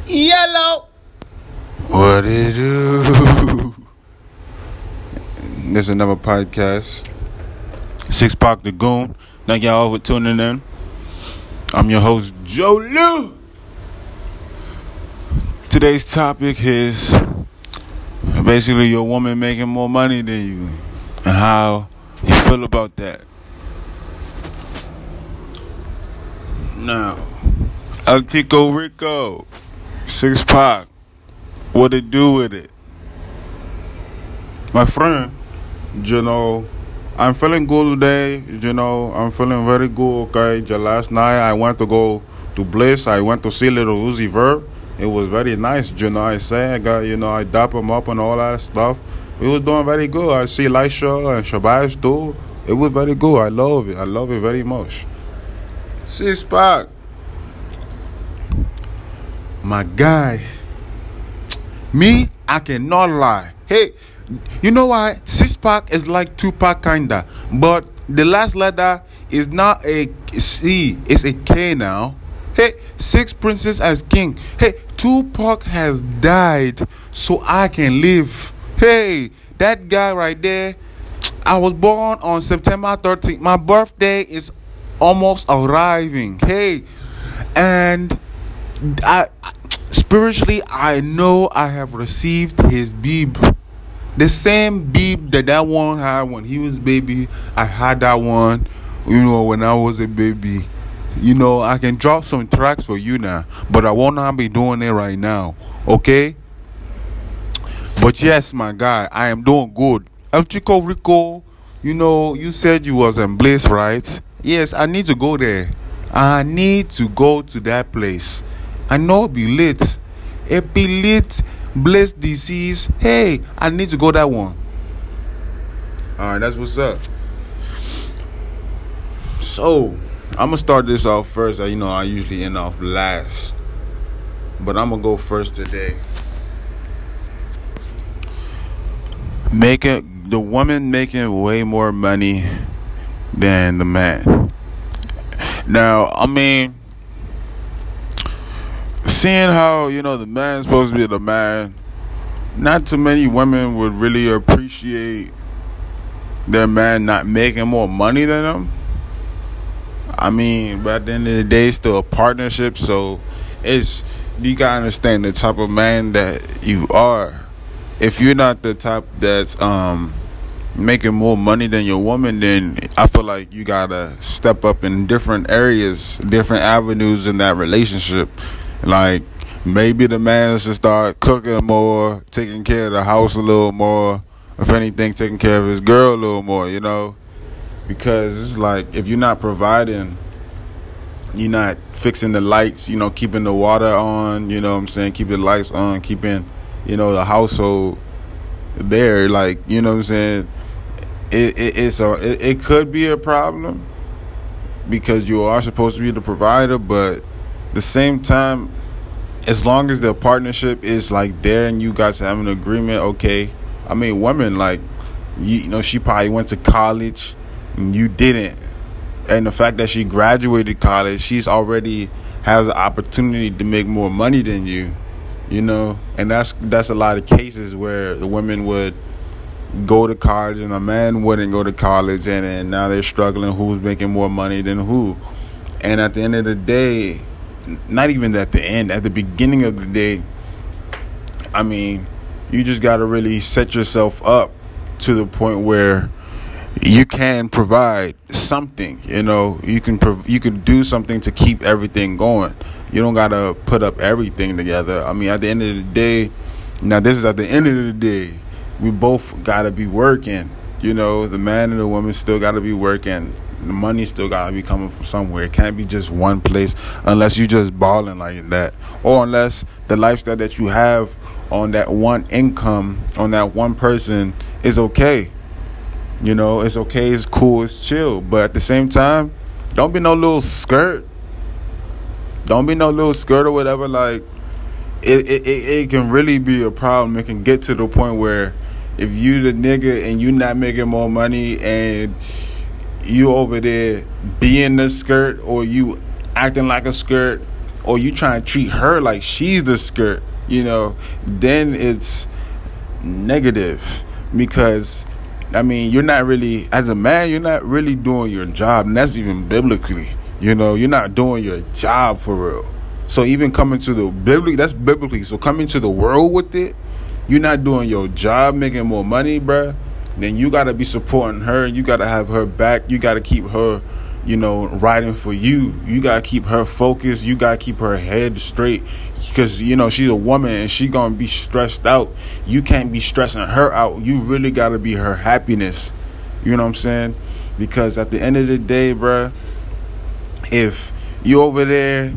Yellow. What it do? This is another podcast. Six Pac the Goon. Thank y'all for tuning in. I'm your host, Joe Lou. Today's topic is basically your woman making more money than you and how you feel about that. Now, El Chico Rico, Six Pac, what it do with it? My friend, I'm feeling good today. I'm feeling very good, okay? Just last night, I went to go to Bliss. I went to see Little Uzi Vert. It was very nice, I say. I dap him up and all that stuff. It was doing very good. I see Lisha and Shabazz too. It was very good. I love it. I love it very much. Six Pac, my guy. Me, I cannot lie. Hey, you know why? Six Pac is like Tupac kinda, but the last letter is not a C, it's a K now. Hey, Six Princes as king. Hey, Tupac has died so I can live. Hey, that guy right there. I was born on September 13th. My birthday is almost arriving. Hey, and I spiritually, I know I have received his beeb. The same beeb that one had when he was baby. I had that one, when I was a baby. I can drop some tracks for you now, but I will not be doing it right now, okay? But yes, my guy, I am doing good. El Chico Rico, you said you was in Bliss, right? Yes, I need to go there. I need to go to that place. I know it be lit. It be lit. Bliss disease. Hey, I need to go that one. Alright, that's what's up. So, I'm going to start this off first. I usually end off last. But I'm going to go first today. The woman making way more money than the man. Now, seeing how, the man's supposed to be the man, not too many women would really appreciate their man not making more money than them. But at the end of the day, it's still a partnership, so you gotta understand the type of man that you are. If you're not the type that's making more money than your woman, then I feel like you gotta step up in different areas, different avenues in that relationship. Like, maybe the man should start cooking more, taking care of the house a little more, if anything, taking care of his girl a little more, because it's like, if you're not providing, you're not fixing the lights, keeping the water on, keeping the lights on, keeping, the household there, like, it could be a problem because you are supposed to be the provider, but at the same time, as long as the partnership is like there and you guys have an agreement, okay. Women, like, she probably went to college and you didn't, and the fact that she graduated college, she's already has an opportunity to make more money than you, and that's a lot of cases where the women would go to college and a man wouldn't go to college, and then now they're struggling who's making more money than who. And at the end of the day, not even at the end, at the beginning of the day, you just got to really set yourself up to the point where you can provide something. You can do something to keep everything going. You don't got to put up everything together. At the end of the day, now this is at the end of the day, we both got to be working. The man and the woman still got to be working. The money still got to be coming from somewhere. It can't be just one place unless you just balling like that, or unless the lifestyle that you have on that one income, on that one person, is okay. It's okay, it's cool, it's chill. But at the same time, don't be no little skirt. Don't be no little skirt or whatever. Like, it can really be a problem. It can get to the point where if you the nigga and you not making more money and you over there being the skirt, or you acting like a skirt, or you trying to treat her like she's the skirt, then it's negative. Because you're not really, as a man, you're not really doing your job, and that's even biblically. You're not doing your job for real. So even coming to the that's biblically. So coming to the world with it, you're not doing your job, making more money, bruh. Then you gotta be supporting her. You gotta have her back. You gotta keep her, riding for you. You gotta keep her focused. You gotta keep her head straight, because she's a woman and she gonna be stressed out. You can't be stressing her out. You really gotta be her happiness. You know what I'm saying? Because at the end of the day, bruh, if you over there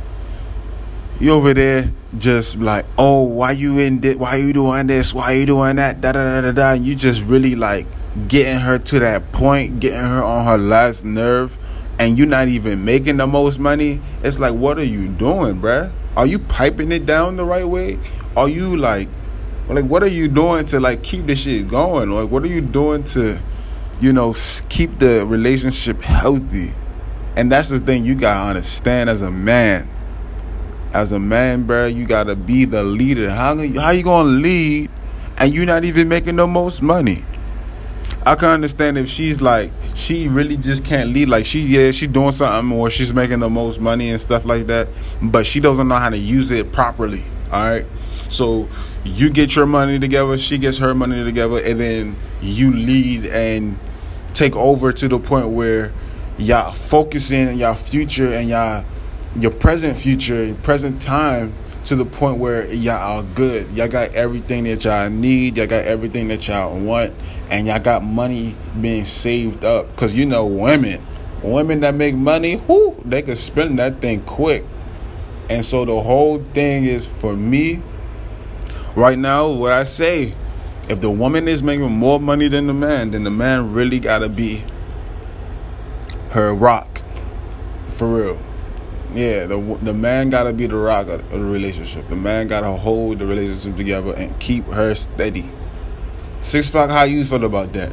just like, oh, why you in this? Why you doing this? Why you doing that? Da da da da da. You just really like getting her to that point, getting her on her last nerve, and you're not even making the most money. It's like, what are you doing, bruh? Are you piping it down the right way? Are you like what are you doing to like keep this shit going? Like, what are you doing to, keep the relationship healthy? And that's the thing you gotta understand as a man. As a man, bro, you gotta be the leader. How you gonna lead and you're not even making the most money? I can understand if she's like, she really just can't lead. Like she doing something where she's making the most money and stuff like that, but she doesn't know how to use it properly. All right, so you get your money together, she gets her money together, and then you lead and take over to the point where y'all focusing on y'all future and your present future, your present time, to the point where y'all are good. Y'all got everything that y'all need. Y'all got everything that y'all want. And y'all got money being saved up. Because women that make money, they can spend that thing quick. And so the whole thing is, for me, right now, what I say, if the woman is making more money than the man, then the man really got to be her rock. For real. Yeah, the man gotta be the rock of the relationship. The man gotta hold the relationship together and keep her steady. Six Pack, how you feel about that?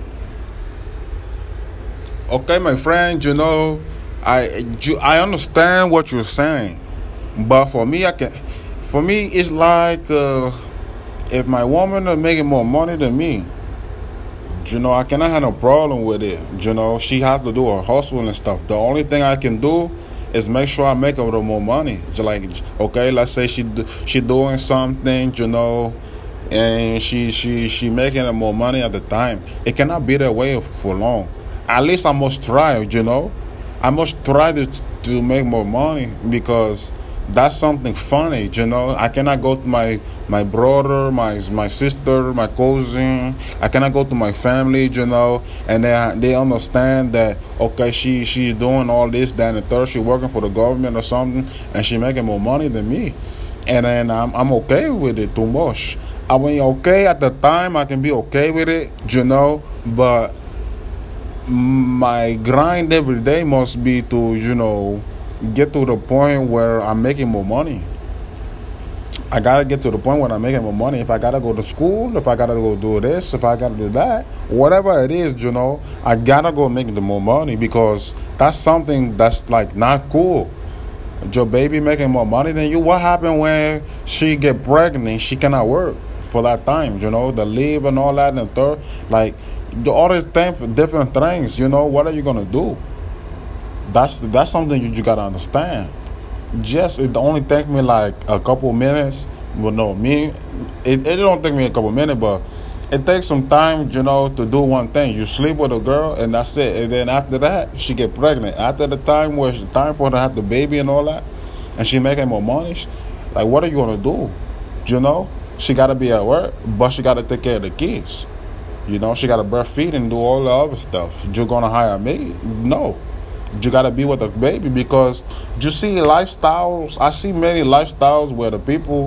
Okay, my friend, I understand what you're saying, but for me, it's like if my woman is making more money than me, I cannot have no problem with it. She has to do her hustle and stuff. The only thing I can do is make sure I make her more money. Okay, let's say she doing something, and she making her more money at the time. It cannot be that way for long. At least I must try, I must try to make more money, because that's something funny, I cannot go to my brother, my sister, my cousin. I cannot go to my family, and they understand that, okay, she's doing all this, that, and the third. She working for the government or something, and she making more money than me, and then I'm okay with it too much. Okay, at the time I can be okay with it, but my grind every day must be to, get to the point where I'm making more money. I gotta get to the point where I'm making more money. If I gotta go to school, if I gotta go do this, if I gotta do that, whatever it is, I gotta go make the more money, because that's something that's like not cool. Your baby making more money than you. What happened when she get pregnant? She cannot work for that time, the leave and all that, and the third, like all these different things. What are you gonna do? That's something you gotta understand. It only take me like a couple minutes. Well, no, it don't take me a couple minutes, but it takes some time, to do one thing. You sleep with a girl, and that's it. And then after that, she get pregnant. After the time where it's time for her to have the baby and all that, and she making more money, like, what are you gonna do? She gotta be at work, but she gotta take care of the kids. She gotta breastfeed and do all the other stuff. You're gonna hire me? No. You gotta be with the baby, because you see lifestyles. I see many lifestyles where the people,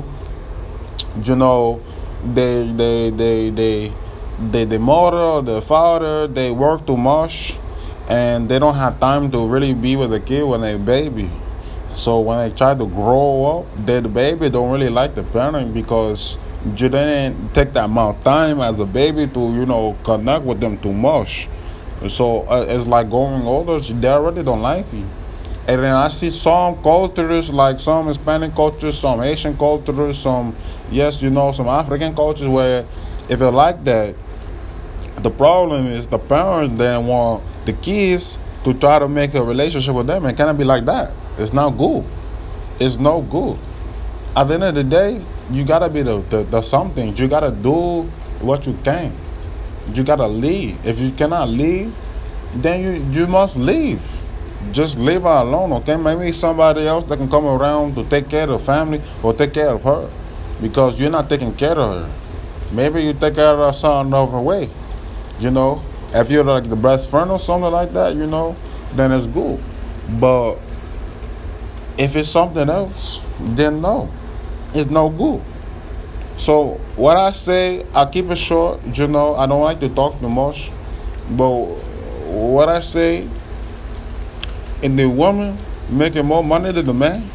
the mother or the father, they work too much, and they don't have time to really be with the kid when they baby. So when they try to grow up, the baby don't really like the parent, because you didn't take that amount of time as a baby to connect with them too much. So it's like growing older, they already don't like you. And then I see some cultures, like some Hispanic cultures, some Asian cultures, some, yes, some African cultures where if it's like that, the problem is the parents then want the kids to try to make a relationship with them. It cannot be like that. It's not good. It's no good. At the end of the day, you gotta be the something. You gotta do what you can. You gotta leave. If you cannot leave, then you must leave. Just leave her alone, okay? Maybe somebody else that can come around to take care of the family or take care of her, because you're not taking care of her. Maybe you take care of her some other way. If you're like the best friend or something like that, then it's good. But if it's something else, then no, it's no good. So what I say, I keep it short. I don't like to talk too much. But what I say, if the woman making more money than the man,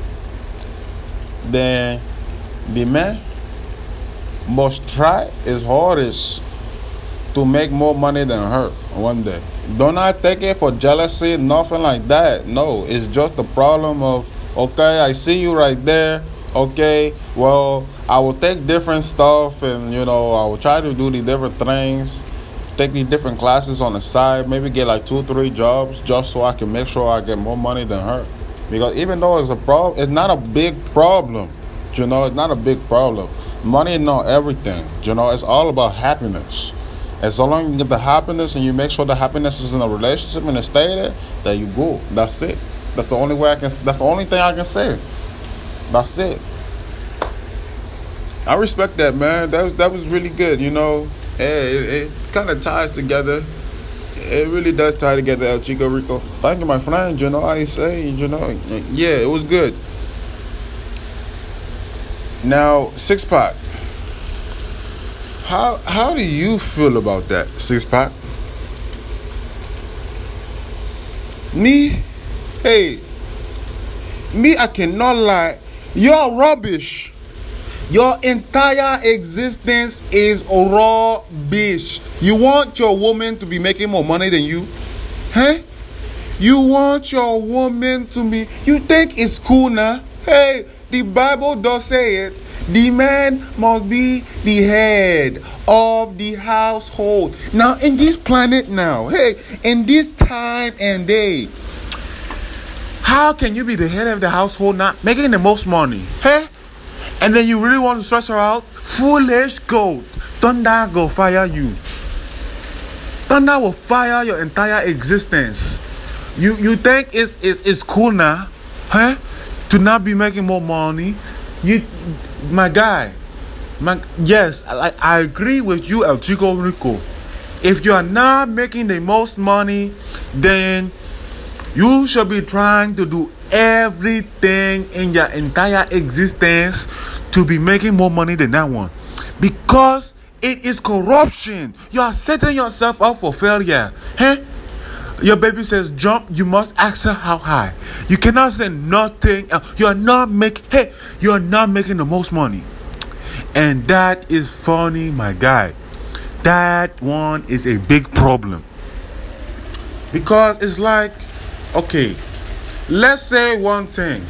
then the man must try his hardest to make more money than her one day. Do not take it for jealousy, nothing like that. No, it's just the problem of, okay, I see you right there. Okay, well, I will take different stuff and, I will try to do the different things, take the different classes on the side, maybe get like 2-3 jobs just so I can make sure I get more money than her. Because even though it's a problem, it's not a big problem. It's not a big problem. Money is not everything. It's all about happiness. As long as you get the happiness and you make sure the happiness is in a relationship and it stay there you go. That's it. That's the only way that's the only thing I can say. That's it. I respect that, man. That was really good, it kind of ties together. It really does tie together, El Chico Rico. Thank you, my friend. I say, yeah, it was good. Now, 6-pack. How do you feel about that, 6-pack? Me, I cannot lie. You're rubbish. Your entire existence is rubbish. You want your woman to be making more money than you? You want your woman to be... You think it's cool now? The Bible does say it. The man must be the head of the household. Now, in this planet now, in this time and day, how can you be the head of the household now, making the most money? And then you really want to stress her out? Foolish goat. Thunder will fire you. Thunder will fire your entire existence. You think it's cool now, to not be making more money? My guy, yes, I agree with you, El Chico Rico. If you are not making the most money, then you should be trying to do everything in your entire existence to be making more money than that one. Because it is corruption. You are setting yourself up for failure. Your baby says jump, you must ask her how high. You cannot say nothing. You're not making the most money. And that is funny, my guy. That one is a big problem. Because it's like, okay, let's say one thing.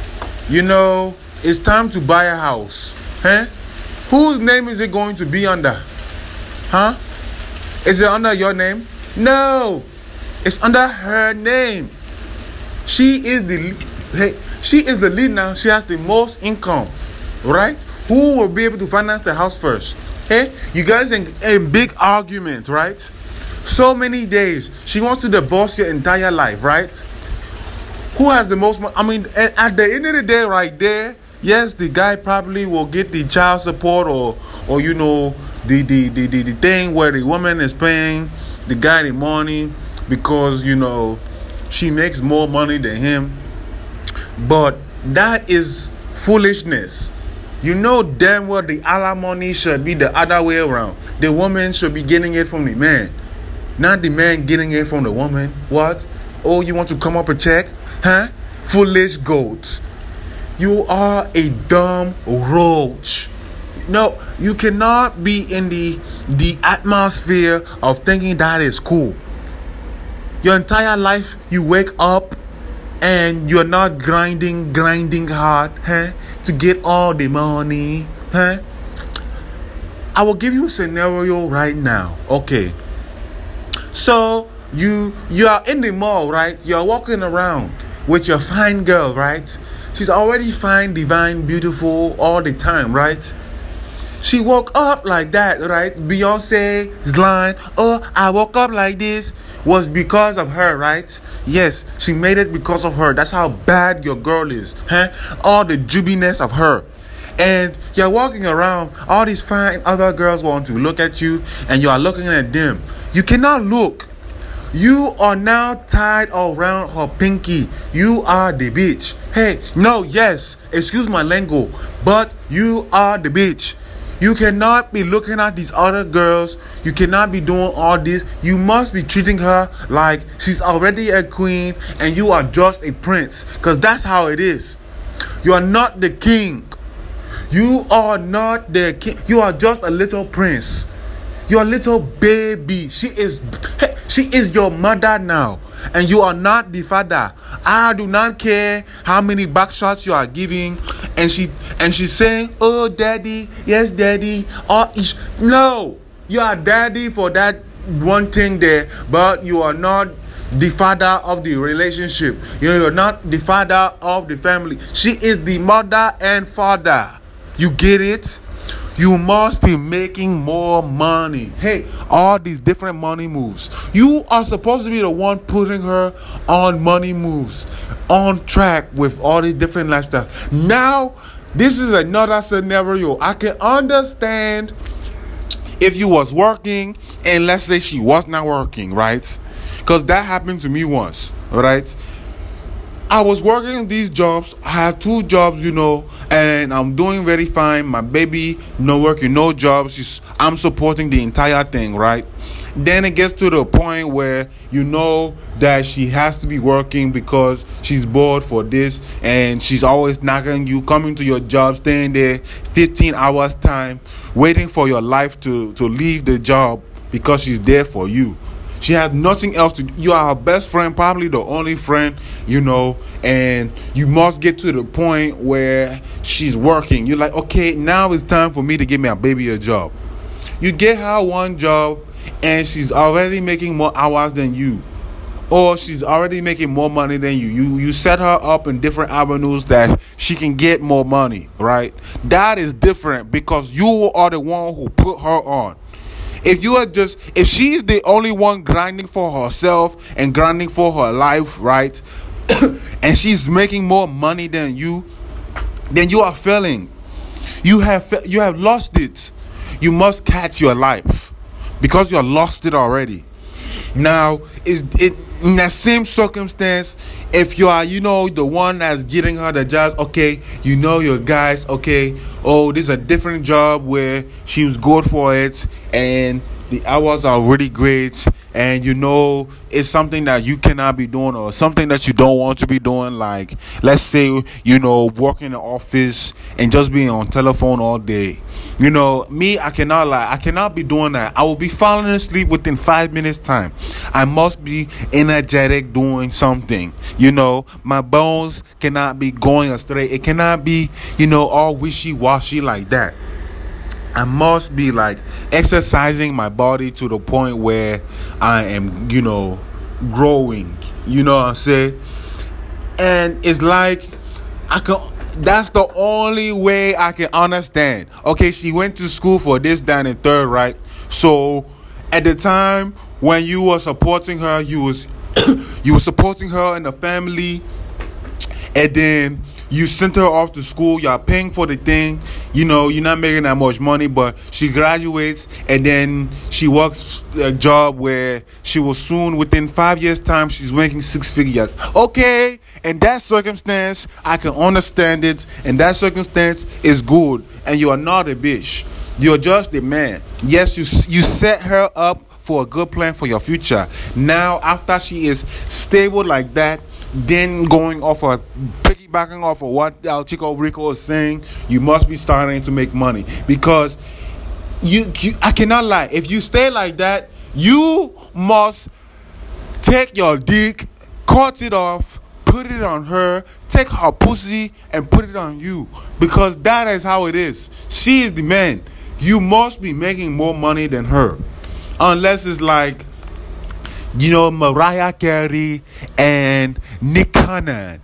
It's time to buy a house. Whose name is it going to be under? Is it under your name? No. It's under her name. She is the lead now. She has the most income, right? Who will be able to finance the house first? You guys in a big argument, right? So many days. She wants to divorce your entire life, right? Who has the most money? I mean, at the end of the day, right there, yes, the guy probably will get the child support or the thing where the woman is paying the guy the money because she makes more money than him. But that is foolishness. Damn well the alimony should be the other way around. The woman should be getting it from the man, not the man getting it from the woman. What? Oh, you want to come up a check? Foolish goat. You are a dumb roach. No, you cannot be in the atmosphere of thinking that is cool. Your entire life, you wake up, and you're not grinding hard, huh, to get all the money, huh? I will give you a scenario right now. Okay. So you are in the mall, right? You're walking around with your fine girl, right? She's already fine, divine, beautiful all the time, right? She woke up like that, right? Beyonce's line, "Oh, I woke up like this," was because of her, right? Yes, she made it because of her. That's how bad your girl is, huh? All the jubbiness of her. And you're walking around, all these fine other girls want to look at you, and you are looking at them. You cannot look. You are now tied around her pinky. You are the bitch. Hey, no, yes, excuse my lingo, but you are the bitch. You cannot be looking at these other girls. You cannot be doing all this. You must be treating her like she's already a queen and you are just a prince. Because that's how it is. You are not the king. You are not the king. You are just a little prince. Your little baby. She is your mother now. And you are not the father. I do not care how many back shots you are giving. And she's saying, "Oh, daddy, yes, daddy." No, you are daddy for that one thing there, but you are not the father of the relationship. You're not the father of the family. She is the mother and father. You get it? You must be making more money. Hey, all these different money moves. You are supposed to be the one putting her on money moves, on track with all these different lifestyles. Now, this is another scenario. I can understand if you was working and let's say she was not working, right? Because that happened to me once, right? I was working these jobs. I had 2 jobs, and I'm doing very fine. My baby, no working, no jobs. I'm supporting the entire thing, right? Then it gets to the point where you know that she has to be working because she's bored for this, and she's always knocking you, coming to your job, staying there 15 hours time, waiting for your life to leave the job because she's there for you. She has nothing else to do. You are her best friend, probably the only friend, and you must get to the point where she's working. You're like, okay, now it's time for me to give my baby a job. You get her one job and she's already making more hours than you, or she's already making more money than you. You set her up in different avenues that she can get more money, right? That is different because you are the one who put her on. If she's the only one grinding for herself and grinding for her life, right? And she's making more money than you, then you are failing. You have lost it. You must catch your life because you have lost it already. Now, in that same circumstance, if you are, the one that's getting her the job, okay, your guys, okay, oh, this is a different job where she was good for it, and the hours are really great, and it's something that you cannot be doing or something that you don't want to be doing, like, let's say, working in the office and just being on telephone all day. Me, I cannot lie. I cannot be doing that. I will be falling asleep within 5 minutes time. I must be energetic doing something. My bones cannot be going astray. It cannot be, all wishy-washy like that. I must be like exercising my body to the point where I am, growing. You know what I'm saying? And it's like that's the only way I can understand. Okay, she went to school for this, that, and third, right? So at the time when you were supporting her, you were supporting her and the family, and then you sent her off to school. You're paying for the thing. You're not making that much money, but she graduates and then she works a job where she will soon, within 5 years' time, she's making 6 figures. Okay, in that circumstance, I can understand it. And that circumstance is good. And you are not a bitch. You're just a man. Yes, you set her up for a good plan for your future. Now, after she is stable like that, then going off piggybacking off of what El Chico Rico is saying, you must be starting to make money because I cannot lie. If you stay like that, you must take your dick, cut it off, put put it on her, take her pussy and put it on you. Because that is how it is. She is the man. You must be making more money than her. Unless it's like, Mariah Carey and Nick Cannon,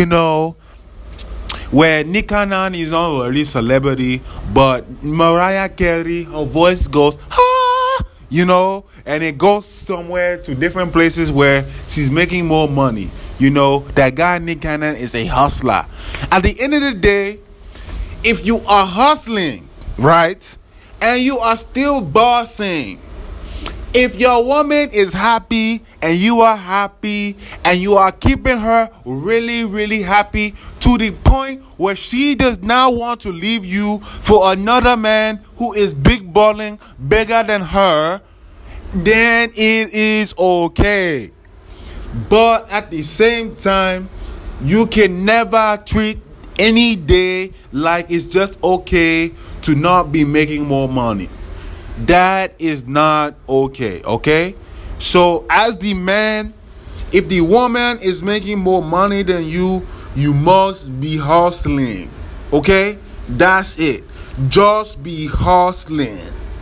where Nick Cannon is not really celebrity, but Mariah Carey, her voice goes, and it goes somewhere to different places where she's making more money. That guy Nick Cannon is a hustler. At the end of the day, if you are hustling, right, and you are still bossing, if your woman is happy and you are happy and you are keeping her really, really happy to the point where she does not want to leave you for another man who is big balling, bigger than her, then it is okay. But at the same time, you can never treat any day like it's just okay to not be making more money. That is not okay? So as the man, if the woman is making more money than you, you must be hustling. Okay? That's it. Just be hustling.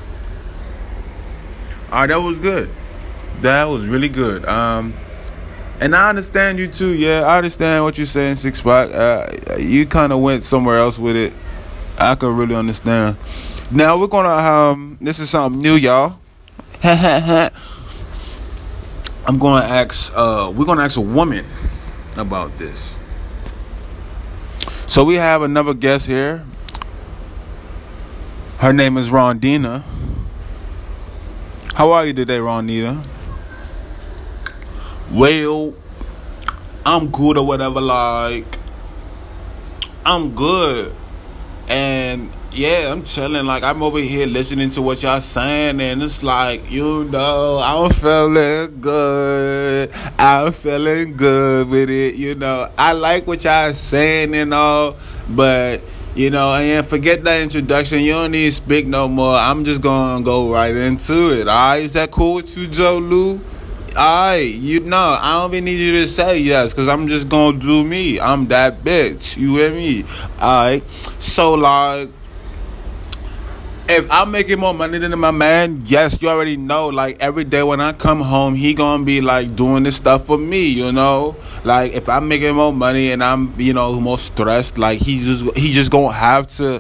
Alright, that was good. That was really good. And I understand you too. Yeah, I understand what you're saying, Six Pack. You kind of went somewhere else with it. I can really understand. Now we're gonna this is something new, y'all. I'm gonna ask we're gonna ask a woman about this. So we have another guest here. Her name is Rondina. How are you today, Rondina? Well, I'm good or whatever, like I'm good. And yeah, I'm chilling. Like, I'm over here listening to what y'all saying, and it's like, I'm feeling good. I'm feeling good with it, I like what y'all saying and all, but, and forget that introduction. You don't need to speak no more. I'm just gonna go right into it, alright? Is that cool with you, Joe Lou? Alright, I don't even need you to say yes, because I'm just gonna do me. I'm that bitch. You hear me? Alright. So, like, if I'm making more money than my man, yes, you already know. Like, every day when I come home, he gonna be, like, doing this stuff for me, Like, if I'm making more money and I'm, more stressed, like, he just gonna have to,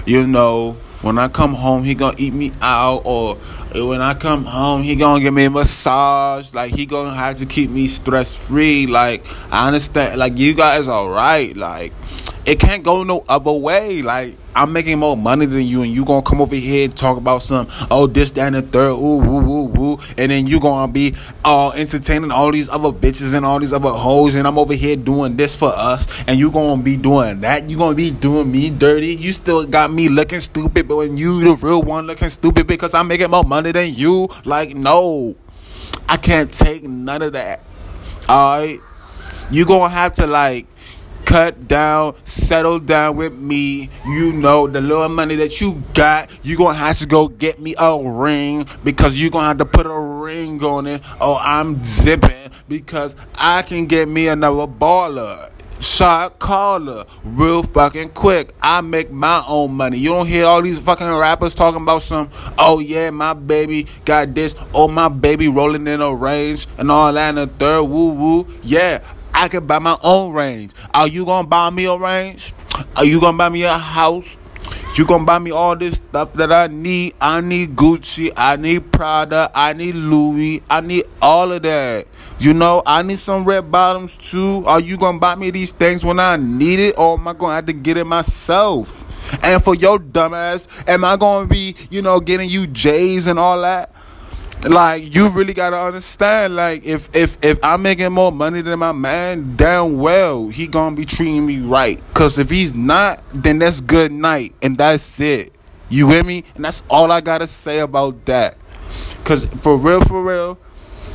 when I come home, he gonna eat me out, or when I come home, he gonna give me a massage. Like, he gonna have to keep me stress-free. Like, I understand. Like, you guys are right. Like, it can't go no other way. Like, I'm making more money than you, and you gonna come over here and talk about this, that, and the third, ooh, woo, woo, woo, and then you gonna be entertaining all these other bitches and all these other hoes, and I'm over here doing this for us, and you gonna be doing that. You gonna be doing me dirty. You still got me looking stupid, but when you the real one looking stupid because I'm making more money than you, like, no, I can't take none of that. Alright, you gonna have to, like, cut down, settle down with me. The little money that you got, you gonna have to go get me a ring, because you gonna have to put a ring on it. Oh, I'm zipping because I can get me another baller, shot caller, real fucking quick. I make my own money. You don't hear all these fucking rappers talking about oh yeah, my baby got this, oh my baby rolling in a range and all that and the third, woo woo. Yeah, I can buy my own range. Are you gonna buy me a range? Are you gonna buy me a house? You gonna buy me all this stuff that I need? I need Gucci, I need Prada, I need Louis, I need all of that. I need some red bottoms too. Are you gonna buy me these things when I need it, or am I gonna have to get it myself? And for your dumbass, am I gonna be, getting you J's and all that? Like, you really gotta understand, like, if I'm making more money than my man, damn well he gonna be treating me right. Cause if he's not, then that's good night, and that's it. You hear me? And that's all I gotta say about that. Cause for real,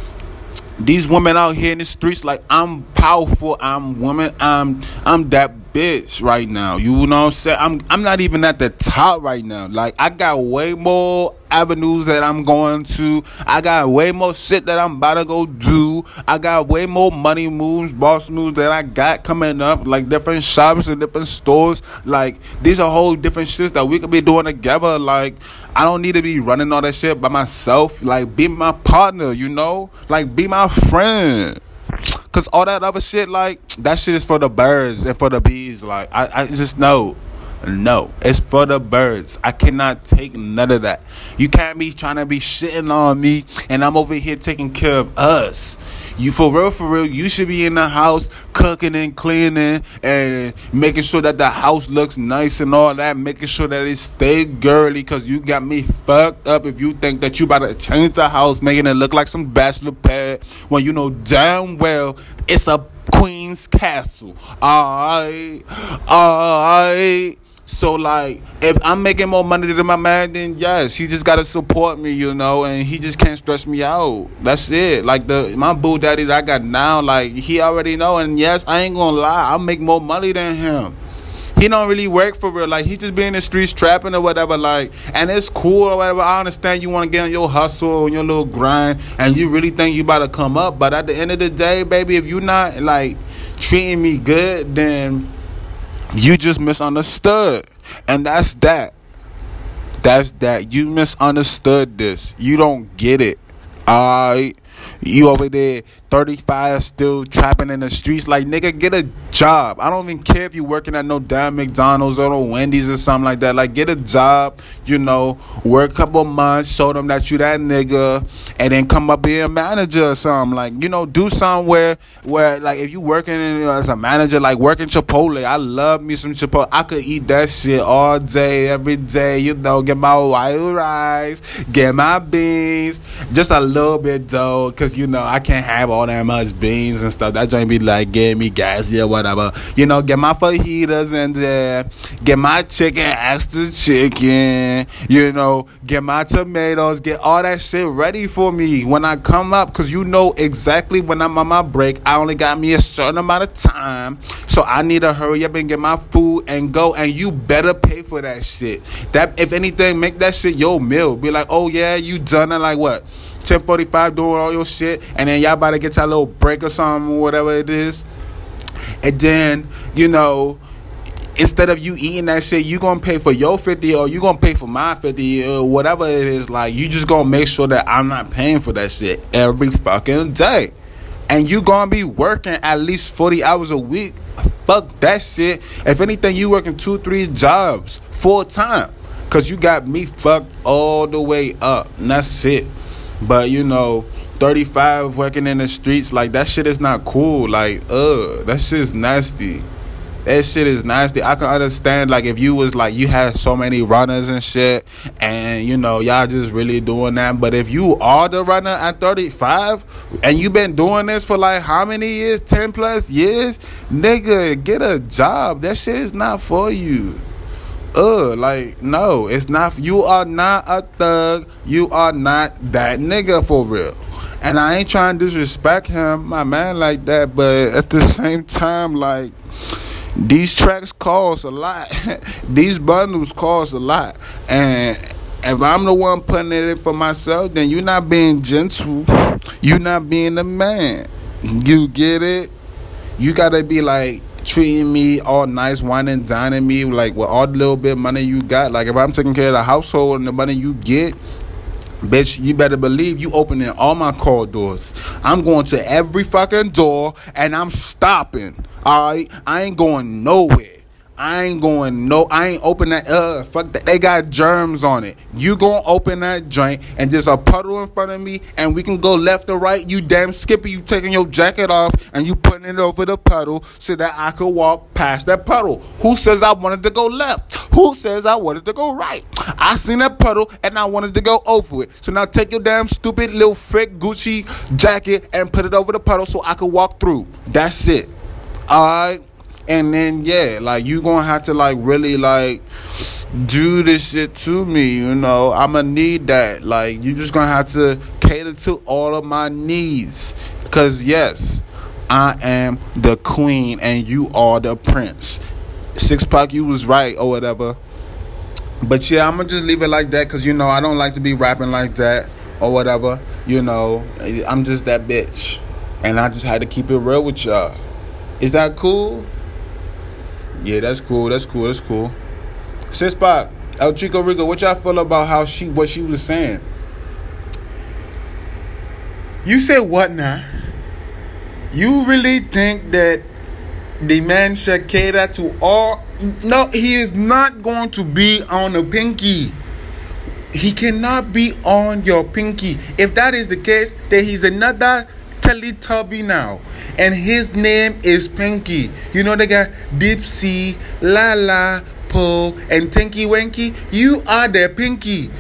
these women out here in the streets, like, I'm powerful, I'm woman, I'm that bitch. bitch right now. You know what I'm saying? I'm not even at the top right now. Like, I got way more avenues that I'm going to. I got way more shit that I'm about to go do. I got way more money moves, boss moves that I got coming up. Like, different shops and different stores. Like, these are whole different shits that we could be doing together. Like, I don't need to be running all that shit by myself. Like, be my partner, you know? Like, be my friend. Cause all that other shit, like, that shit is for the birds and for the bees. Like, I just know. No, it's for the birds. I cannot take none of that. You can't be trying to be shitting on me and I'm over here taking care of us. You for real, you should be in the house cooking and cleaning and making sure that the house looks nice and all that, making sure that it stay girly, cause you got me fucked up if you think that you about to change the house, making it look like some bachelor pad when you know damn well it's a queen's castle. Alright. So, like, if I'm making more money than my man, then yes, he just gotta support me, you know, and he just can't stress me out. That's it. Like, my boo daddy that I got now, like, he already know, and yes, I ain't gonna lie, I make more money than him. He don't really work for real. Like, he just be in the streets trapping or whatever, like, and it's cool or whatever. I understand you want to get on your hustle and your little grind, and you really think you about to come up, but at the end of the day, baby, if you not, like, treating me good, then you just misunderstood. And that's that. That's that. You misunderstood this. You don't get it. Alright? You over there 35 still trapping in the streets. Like, nigga, get a job. I don't even care if you working at no damn McDonald's or no Wendy's or something like that. Like, get a job, you know, work a couple months, show them that you that nigga, and then come up being a manager or something. Like, you know, do something where like, if you working as a manager, like, working Chipotle. I love me some Chipotle. I could eat that shit all day, every day, you know, get my white rice, get my beans, just a little bit though, because, you know, I can't have all that much beans and stuff. That joint be like, give me gas, yeah, whatever. You know, get my fajitas in there, get my chicken, extra chicken, you know, get my tomatoes, get all that shit ready for me when I come up, because you know exactly when I'm on my break, I only got me a certain amount of time, so I need to hurry up and get my food and go, and you better pay for that shit. That, if anything, make that shit your meal. Be like, oh yeah, you done at like what, 10:45 doing all your shit, and then y'all about to get y'all little break or something, or whatever it is. And then, you know, instead of you eating that shit, you gonna pay for your 50 or you gonna pay for my 50 or whatever it is. Like, you just gonna make sure that I'm not paying for that shit every fucking day. And you gonna be working at least 40 hours a week. Fuck that shit. If anything, you working 2-3 jobs full time, cause you got me fucked all the way up, and that's it. But, you know, 35 working in the streets, like, that shit is not cool. Like, that shit is nasty. That shit is nasty. I can understand, like, if you was, like, you had so many runners and shit, and, you know, y'all just really doing that. But if you are the runner at 35, and you been doing this for, like, how many years? 10 plus years? Nigga, get a job. That shit is not for you. Like, no, it's not. You are not a thug. You are not that nigga for real. And I ain't trying to disrespect him, my man, like that. But at the same time, like, these tracks cost a lot. These bundles cost a lot. And if I'm the one putting it in for myself, then you're not being gentle. You're not being the man. You get it? You gotta be like, treating me all nice, wine and dining me, like, with all the little bit of money you got. Like, if I'm taking care of the household and the money you get, bitch, you better believe you opening all my car doors. I'm going to every fucking door and I'm stopping. Alright? I ain't going nowhere. I ain't open that, fuck that, they got germs on it. You gonna open that joint and just a puddle in front of me and we can go left or right. You damn skipper, you taking your jacket off and you putting it over the puddle so that I could walk past that puddle. Who says I wanted to go left? Who says I wanted to go right? I seen that puddle and I wanted to go over it. So now take your damn stupid little fake Gucci jacket and put it over the puddle so I could walk through. That's it. Alright? And then, yeah, like, you gonna have to, like, really, like, do this shit to me, you know. I'ma need that. Like, you just gonna have to cater to all of my needs. Because, yes, I am the queen and you are the prince. Six Pack, you was right or whatever. But yeah, I'm gonna just leave it like that because I don't like to be rapping like that or whatever. I'm just that bitch, and I just had to keep it real with y'all. Is that cool? Yeah, that's cool. That's cool. Sis Pac, El Chico Rico, what y'all feel about what she was saying? You say what now? You really think that the man should cater to all? No, he is not going to be on a pinky. He cannot be on your pinky. If that is the case, then he's another Teletubby now. And his name is Pinky. They got Dipsy, Lala, Po, and Tinky Winky. You are the Pinky.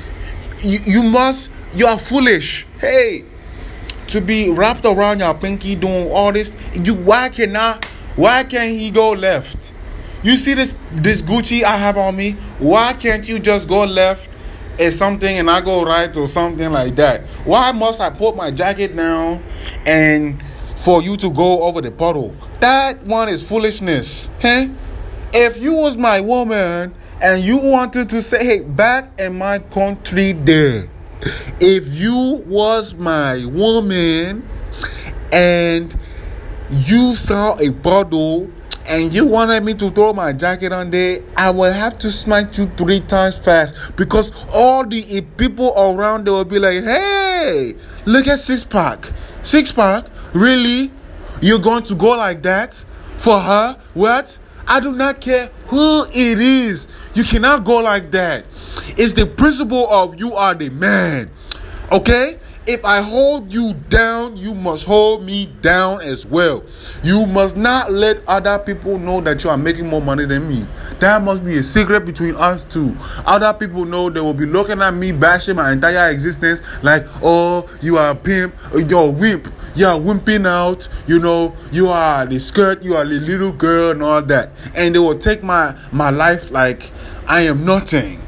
You are foolish. Hey, to be wrapped around your pinky doing all this. Why can't he go left? You see this Gucci I have on me? Why can't you just go left or something and I go right or something like that? Why must I put my jacket down and for you to go over the puddle? That one is foolishness. Huh? If you was my woman and you wanted to say, hey, back in my country there, if you was my woman and you saw a puddle and you wanted me to throw my jacket on there, I would have to smack you 3 times fast because all the people around there will be like, hey, look at Six Pack. Six Pack, really? You're going to go like that for her? What? I do not care who it is. You cannot go like that. It's the principle of you are the man. Okay? If I hold you down, you must hold me down as well. You must not let other people know that you are making more money than me. That must be a secret between us two. Other people know they will be looking at me, bashing my entire existence like, oh, you are a pimp, you're a wimp. You are wimping out, you are the skirt, you are the little girl and all that. And they will take my life like I am nothing.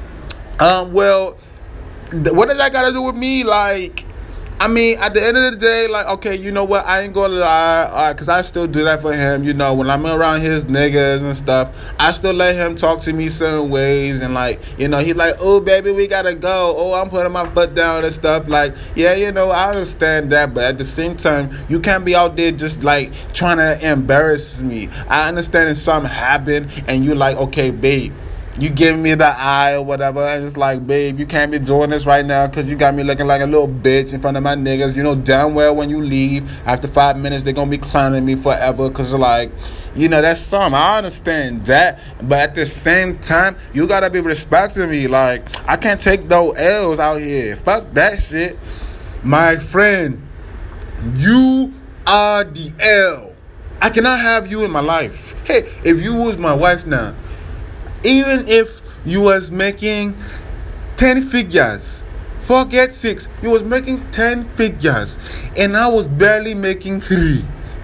Well, what does that got to do with me? Like, I mean, at the end of the day, like, okay, you know what? I ain't gonna lie, because I still do that for him. When I'm around his niggas and stuff, I still let him talk to me certain ways. And, like, he's like, oh, baby, we gotta go. Oh, I'm putting my foot down and stuff. Like, yeah, I understand that. But at the same time, you can't be out there just, like, trying to embarrass me. I understand if something happened and you like, okay, babe, you giving me the eye or whatever, and it's like, babe, you can't be doing this right now because you got me looking like a little bitch in front of my niggas. Damn well when you leave, after 5 minutes, they're going to be clowning me forever because they're like, that's something. I understand that, but at the same time, you got to be respecting me. Like, I can't take no L's out here. Fuck that shit. My friend, you are the L. I cannot have you in my life. Hey, if you was my wife now, even if you was making 10 figures, forget 6, you was making 10 figures, and I was barely making 3,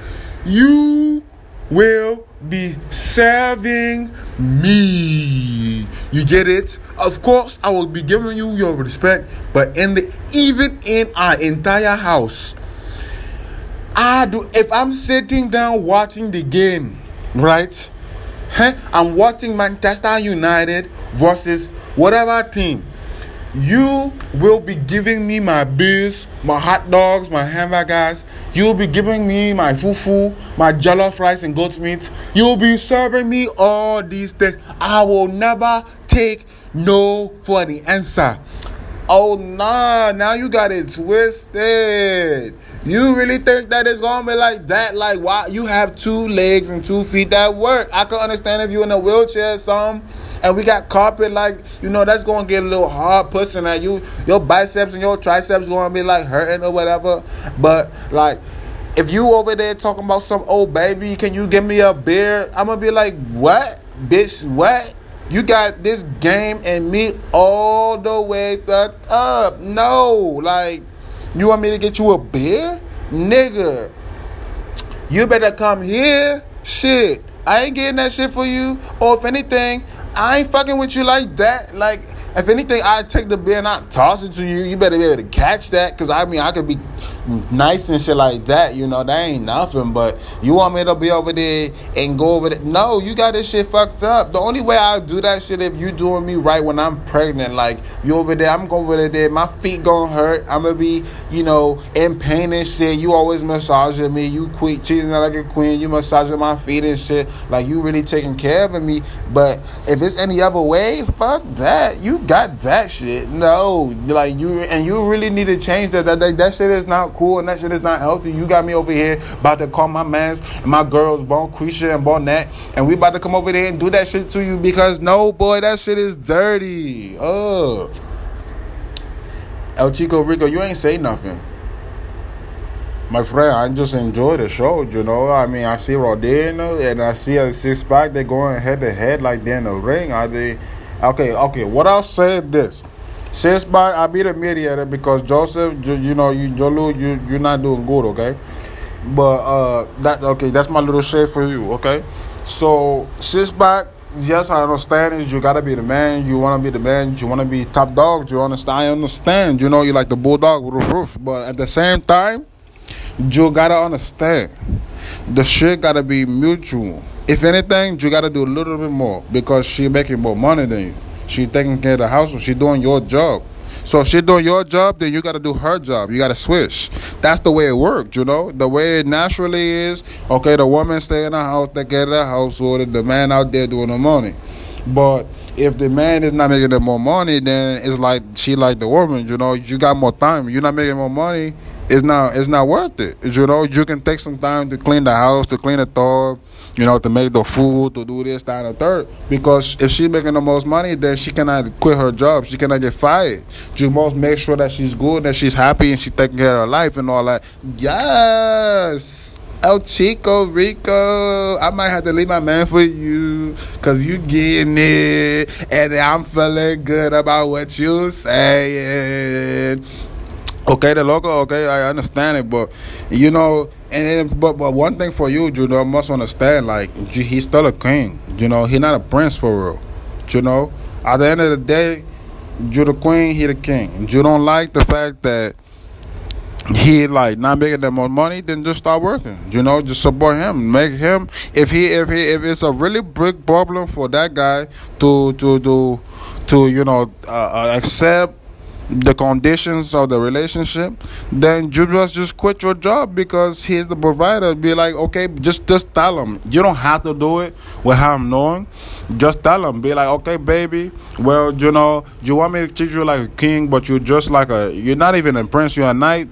you will be serving me. You get it? Of course, I will be giving you your respect, but even in our entire house, if I'm sitting down watching the game, right? I'm watching Manchester United versus whatever team. You will be giving me my beers, my hot dogs, my hamburgers. You will be giving me my fufu, my jollof rice and goat meat. You will be serving me all these things. I will never take no for the answer. Oh, nah, now you got it twisted. You really think that it's going to be like that? Like, why? You have 2 legs and 2 feet that work. I can understand if you're in a wheelchair or something, and we got carpet, like, that's going to get a little hard pushing at you. Your biceps and your triceps going to be, like, hurting or whatever. But, like, if you over there talking about some, oh, baby, can you give me a beer? I'm going to be like, what? Bitch, what? You got this game and me all the way fucked up. No, like, you want me to get you a beer? Nigga, you better come here. Shit, I ain't getting that shit for you. Or if anything, I ain't fucking with you like that. Like, if anything, I take the beer and I toss it to you. You better be able to catch that. Because, I mean, I could be nice and shit like that, that ain't nothing. But you want me to be over there and go over there? No, you got this shit fucked up. The only way I'll do that shit if you doing me right when I'm pregnant. Like, you over there, I'm going over there, my feet gonna hurt. I'm gonna be, in pain and shit. You always massaging me. You treating me like a queen. You massaging my feet and shit. Like, you really taking care of me. But if it's any other way, fuck that. You got that shit. No, like, you really need to change that. That shit is not cool and that shit is not healthy. You got me over here about to call my mans and my girls, Bon Creisha and Bonnet, and we about to come over there and do that shit to you because no, boy, that shit is dirty. El Chico Rico, you ain't say nothing. My friend, I just enjoy the show, I mean, I see Rodin and I see a six-pack. They're going head-to-head like they're in the ring. Okay, what I'll say is this. Six-pack, I'll be the mediator because Joseph, you're not doing good, okay? But, that's my little shade for you, okay? So, six-pack, yes, I understand it. You gotta be the man. You wanna be the man. You wanna be top dog. You understand? I understand. You like the bulldog with the roof. But at the same time, you gotta understand, the shit gotta be mutual. If anything, you gotta do a little bit more because she making more money than you. She taking care of the household. She doing your job. So if she doing your job, then you gotta do her job. You gotta switch. That's the way it works, The way it naturally is. Okay, the woman stay in the house, take care of the household, and the man out there doing the money. But if the man is not making the more money, then it's like she like the woman. You got more time. You're not making more money. It's not worth it. You can take some time to clean the house, to clean the tub, to make the food, to do this, that, and the third. Because if she's making the most money, then she cannot quit her job. She cannot get fired. You must make sure that she's good, that she's happy, and she's taking care of her life and all that. Yes! El Chico Rico, I might have to leave my man for you, cause you getting it, and I'm feeling good about what you saying. Okay, the logo, okay, I understand it, but, but one thing for you, I must understand, like, he's still a king, he's not a prince for real, At the end of the day, you're the queen, he the king. You don't like the fact that he, like, not making that much money, then just start working, just support him, make him, if it's a really big problem for that guy to accept the conditions of the relationship, then you must just quit your job because he's the provider. Be like, okay, just tell him. You don't have to do it with how I'm knowing. Just tell him. Be like, okay, baby, well, you want me to treat you like a king, but you're just like you're not even a prince, you're a knight,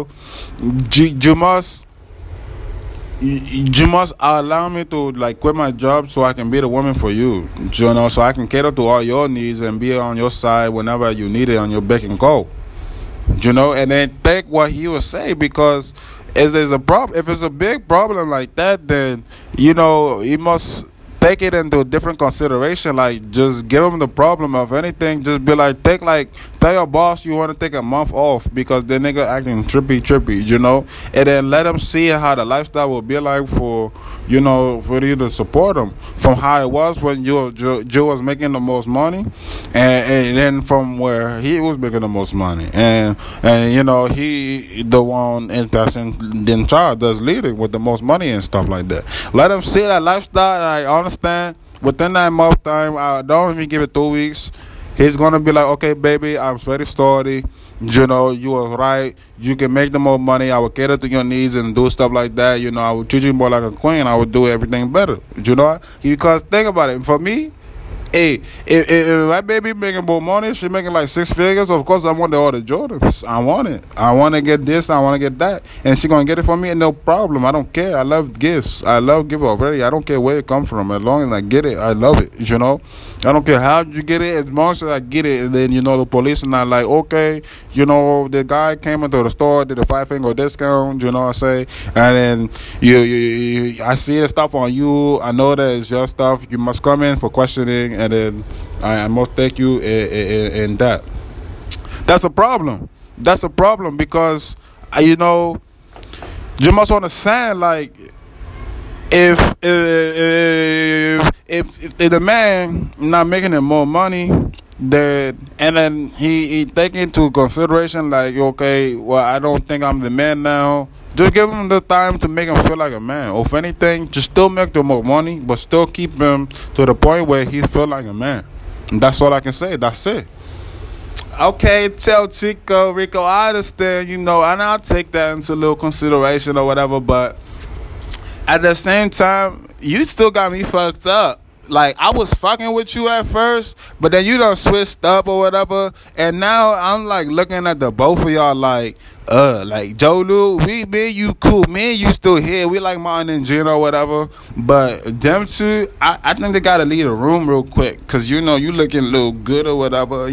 you must allow me to, like, quit my job so I can be the woman for you, so I can cater to all your needs and be on your side whenever you need it, on your beck and call, and then take what he will say, because if there's a problem, if it's a big problem like that, then, you must take it into different consideration. Like, just give him the problem of anything. Just be like, tell your boss you want to take a month off because the nigga acting trippy, and then let him see how the lifestyle will be like for you to support him from how it was when you was making the most money, and then from where he was making the most money, and he the one that's in charge, that's leading with the most money and stuff like that. Let him see that lifestyle, and I understand within that month time, I don't even give it 2 weeks. He's gonna be like, okay, baby, I'm very sorry. You were right. You can make the more money. I will cater to your needs and do stuff like that. I will treat you more like a queen. I will do everything better. Because think about it. For me, hey, if my baby making more money, she making like 6 figures, of course I want all the Jordans. I want it. I want to get this. I want to get that. And she going to get it for me, and no problem. I don't care. I love gifts. I love give already. I don't care where it comes from. As long as I get it, I love it. I don't care how you get it, as long as I get it. And then, the police are not like, okay, the guy came into the store, did a 5-finger discount, I say, and then I see the stuff on you. I know that it's your stuff. You must come in for questioning, and then I must take you in that. That's a problem. That's a problem because, you must understand, like, if the man not making him more money, then he take into consideration like, okay, well, I don't think I'm the man now. Just give him the time to make him feel like a man. Or if anything, just still make the more money, but still keep him to the point where he feel like a man. And that's all I can say. That's it. Okay, tell Chico Rico, I understand, and I'll take that into a little consideration or whatever, but at the same time, you still got me fucked up. Like, I was fucking with you at first, but then you done switched up or whatever, and now I'm like looking at the both of y'all like Joe Lou, me and you cool, me and you still here, we like Martin and Gina or whatever, but them two, I think they gotta leave the room real quick, cause you looking a little good or whatever,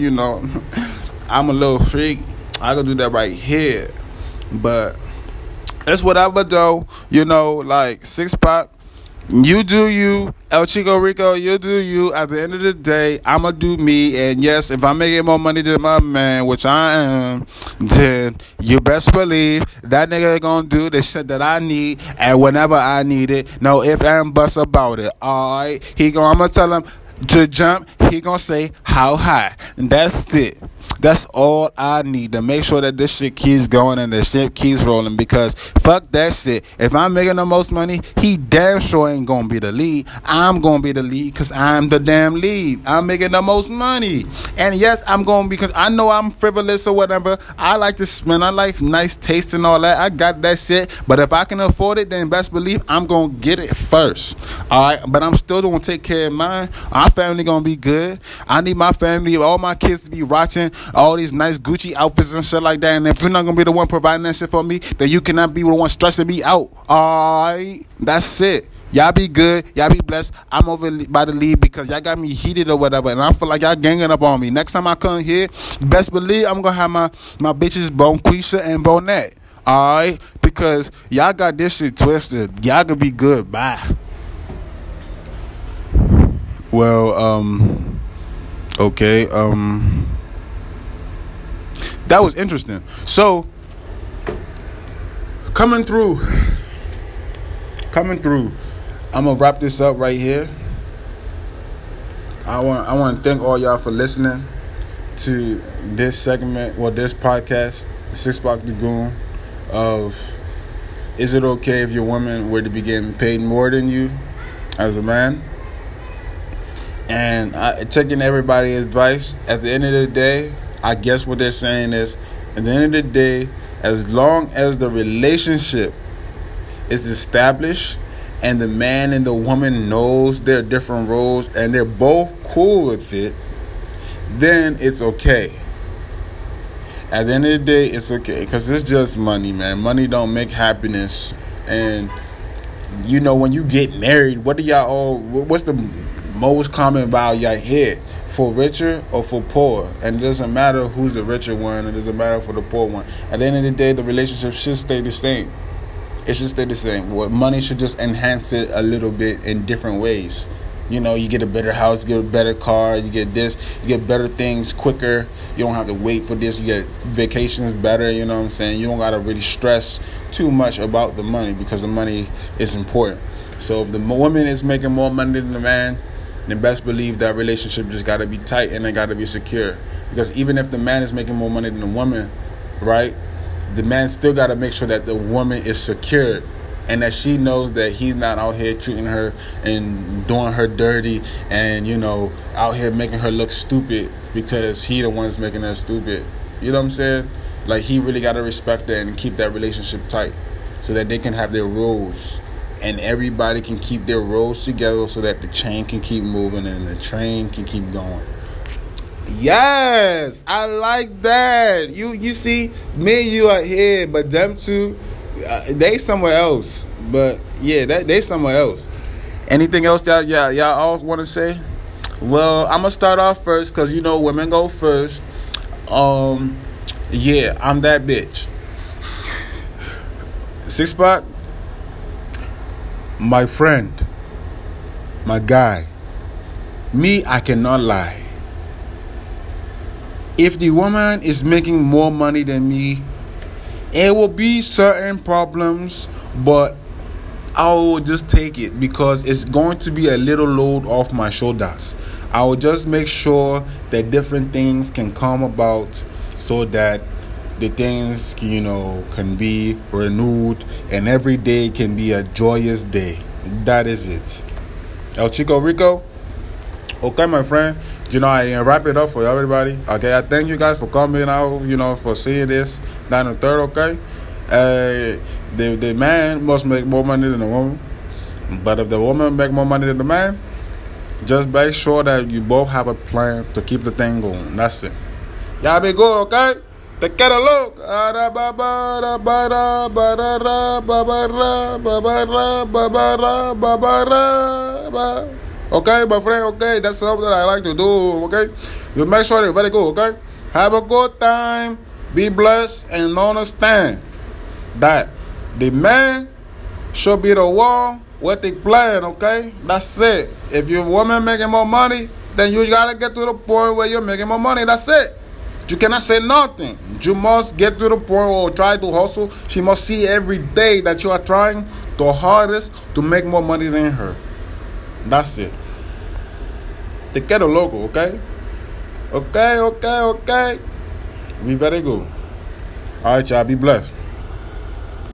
I'm a little freak, I could do that right here, but it's whatever though, like 6 Pac, you do you, El Chico Rico, you do you. At the end of the day, I'ma do me. And yes, if I'm making more money than my man, which I am, then you best believe that nigga gonna do the shit that I need and whenever I need it. No ifs and buts about it. Alright, I'ma tell him to jump. He gonna say how high, and that's it. That's all I need to make sure that this shit keeps going and the shit keeps rolling, because fuck that shit. If I'm making the most money, he damn sure ain't gonna be the lead. I'm gonna be the lead because I'm the damn lead. I'm making the most money. And yes, I'm gonna be, because I know I'm frivolous or whatever. I like to spend. I like nice taste and all that. I got that shit. But if I can afford it, then best believe I'm gonna get it first. Alright, but I'm still gonna take care of mine. Our family gonna be good. I need my family, all my kids to be watching all these nice Gucci outfits and shit like that. And if you're not gonna be the one providing that shit for me, then you cannot be the one stressing me out. Alright, that's it. Y'all be good, y'all be blessed. I'm over by the lead because y'all got me heated or whatever, and I feel like y'all ganging up on me. Next time I come here, best believe I'm gonna have my bitches Bonquisha and Bonette. Alright, because y'all got this shit twisted. Y'all gonna be good. Bye. Well, okay, that was interesting. So, coming through, I'm gonna wrap this up right here. I want to thank all y'all for listening to this segment, this podcast, 6 Pac the Goon, of is it okay if your woman were to be getting paid more than you as a man? And taking everybody's advice, at the end of the day, I guess what they're saying is, at the end of the day, as long as the relationship is established and the man and the woman knows their different roles and they're both cool with it, then it's okay. At the end of the day, it's okay, because it's just money, man. Money don't make happiness. And when you get married, what's the most common value y'all hear? For richer or for poor? And it doesn't matter who's the richer one, it doesn't matter for the poor one. At the end of the day, the relationship should stay the same. It should stay the same. Money should just enhance it a little bit in different ways. You get a better house, you get a better car, you get this, you get better things quicker. You don't have to wait for this. You get vacations better, you know what I'm saying? You don't got to really stress too much about the money, because the money is important. So if the woman is making more money than the man, then best believe that relationship just got to be tight and it got to be secure. Because even if the man is making more money than the woman, right, the man still got to make sure that the woman is secured and that she knows that he's not out here treating her and doing her dirty and, out here making her look stupid because he the one's making her stupid. You know what I'm saying? Like, he really got to respect that and keep that relationship tight so that they can have their roles. And everybody can keep their roles together so that the chain can keep moving and the train can keep going. Yes, I like that. You see, me and you are here, but them two, they somewhere else. But yeah, they somewhere else. Anything else that y'all all want to say? Well, I'm gonna start off first because women go first. Yeah, I'm that bitch. 6 Pac. My friend, my guy, me, I cannot lie. If the woman is making more money than me, it will be certain problems, but I will just take it because it's going to be a little load off my shoulders. I will just make sure that different things can come about so that the things can be renewed and every day can be a joyous day. That is it. El Chico Rico. Okay, my friend. I wrap it up for everybody. Okay, I thank you guys for coming out, for seeing this down the third, okay? The man must make more money than the woman. But if the woman make more money than the man, just make sure that you both have a plan to keep the thing going. That's it. Y'all be good, okay? Te quiero look. Okay, my friend, okay? That's something I like to do, okay? You make sure they're very good, okay? Have a good time. Be blessed and understand that the man should be the one with the plan, okay? That's it. If your woman making more money, then you gotta get to the point where you're making more money. That's it. You cannot say nothing. You must get to the point or try to hustle. She must see every day that you are trying the hardest to make more money than her. That's it. Te quiero loco, okay? Okay. We very good. All right, y'all. Be blessed.